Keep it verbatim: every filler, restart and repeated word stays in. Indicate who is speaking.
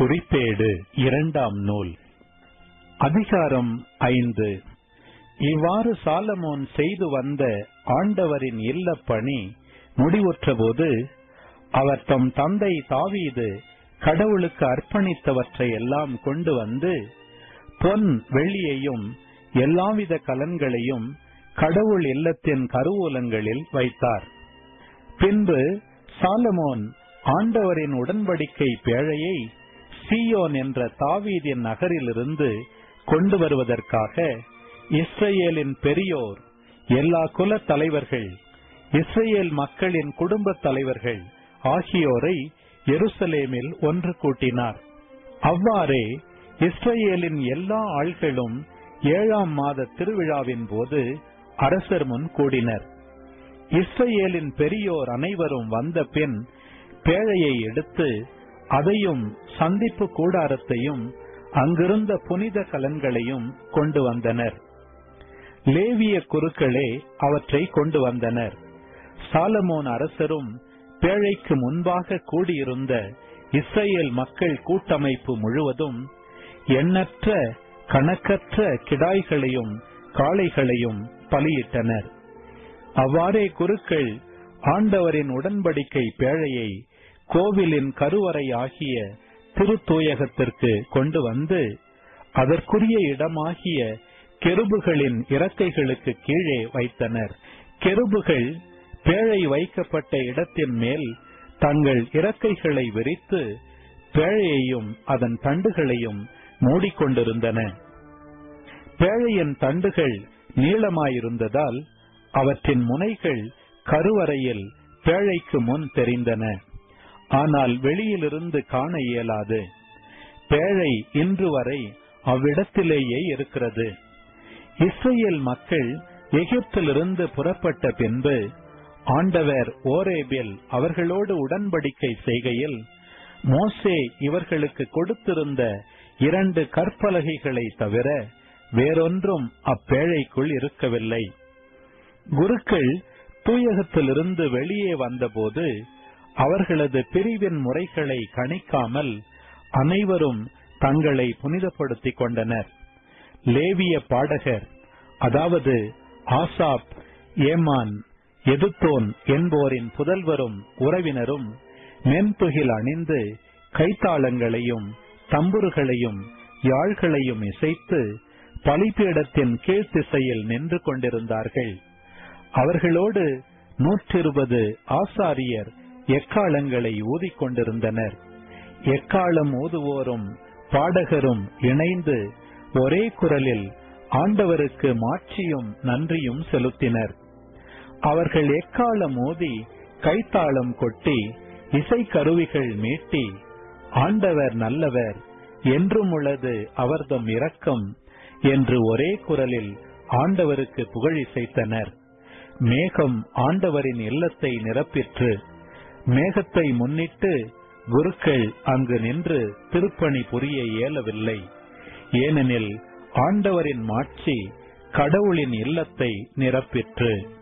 Speaker 1: குறிப்பேடு இரண்டாம் நூல் அதிகாரம் ஐந்து. இவ்வாறு சாலமோன் செய்து வந்த ஆண்டவரின் இல்லப் பணி முடிவுற்றபோது, அவர் தம் தந்தை தாவீது கடவுளுக்கு அர்ப்பணித்தவற்றை எல்லாம் கொண்டு வந்து பொன் வெள்ளியையும் எல்லாவித கலன்களையும் கடவுள் இல்லத்தின் கருவூலங்களில் வைத்தார். பின்பு சாலமோன் ஆண்டவரின் உடன்படிக்கை பேழையை சீயோன் என்ற தாவீதின் நகரிலிருந்து கொண்டு வருவதற்காக இஸ்ரேலின் பெரியோர், எல்லா குல தலைவர்கள், இஸ்ரேல் மக்களின் குடும்ப தலைவர்கள் ஆகியோரை எருசலேமில் ஒன்று கூட்டினார். அவ்வாறே இஸ்ரேலின் எல்லா ஆள்களும் ஏழாம் மாத திருவிழாவின் போது அரசர் முன் கூடினர். இஸ்ரேலின் பெரியோர் அனைவரும் வந்த பின் பேழையை எடுத்து அதையும் சந்திப்பு கூடாரத்தையும் அங்கிருந்த புனித கலன்களையும் கொண்டு வந்தனர். லேவிய குருக்களே அவற்றை கொண்டு வந்தனர். சாலமோன் அரசரும் பேழைக்கு முன்பாக கூடியிருந்த இஸ்ரேல் மக்கள் கூட்டமைப்பு முழுவதும் எண்ணற்ற கணக்கற்ற கிடாய்களையும் காளைகளையும் பலியிட்டனர். அவ்வாறே குருக்கள் ஆண்டவரின் உடன்படிக்கை பேழையை கோவிலின் கருவறை ஆகிய திருத்தூயகத்திற்கு கொண்டு வந்து அதற்குரிய இடமாகிய கெருபுகளின் இறக்கைகளுக்கு கீழே வைத்தனர். கெருபுகள் பேழை வைக்கப்பட்ட இடத்தின் மேல் தங்கள் இறக்கைகளை விரித்து பேழையையும் அதன் தண்டுகளையும் மூடிக்கொண்டிருந்தன. பேழையின் தண்டுகள் நீளமாயிருந்ததால் அவற்றின் முனைகள் கருவறையில் பேழைக்கு முன் தெரிந்தன. ஆனால் வெளியிலிருந்து காண இயலாது. பேழை இன்று வரை அவ்விடத்திலேயே இருக்கிறது. இஸ்ரேல் மக்கள் எகிப்திலிருந்து புறப்பட்ட பின்பு ஆண்டவர் ஓரேபில் அவர்களோடு உடன்படிக்கை செய்கையில் மோசே இவர்களுக்கு கொடுத்திருந்த இரண்டு கற்பலகைகளை தவிர வேறொன்றும் அப்பேழைக்குள் இருக்கவில்லை. குருக்கள் தூயகத்திலிருந்து வெளியே வந்தபோது அவர்களது பிரிவின் முறைகளை கணிக்காமல் அனைவரும் தங்களை புனிதப்படுத்திக் கொண்டனர். லேவிய பாடகர், அதாவது ஆசாப், ஏமான், எதுத்தோன் என்போரின் புதல்வரும் உறவினரும் மென்துகில் அணிந்து கைத்தாளங்களையும் தம்புருகளையும் யாழ்களையும் இசைத்து பலிபீடத்தின் கீழ்த்திசையில் நின்று கொண்டிருந்தார்கள். அவர்களோடு நூற்றிருபது ஆசாரியர் எக்காளங்களை ஊதிக்கொண்டிருந்தனர். எக்காளம் ஊதுவோரும் பாடகரும் இணைந்து ஒரே குரலில் ஆண்டவருக்கு மாட்சியும் நன்றியும் செலுத்தினர். அவர்கள் எக்காளம் ஊதி கைத்தாளம் கொட்டி இசைக்கருவிகள் மீட்டி ஆண்டவர் நல்லவர், என்றும் உள்ளது அவர்தம் இரக்கம் என்று ஒரே குரலில் ஆண்டவருக்கு புகழிசைத்தனர். மேகம் ஆண்டவரின் இல்லத்தை நிரப்பிற்று. மேகத்தை முன்னிட்டு குருக்கள் அங்கு நின்று திருப்பணி புரிய இயலவில்லை. ஏனெனில் ஆண்டவரின் மாட்சி கடவுளின் இல்லத்தை நிரப்பிற்று.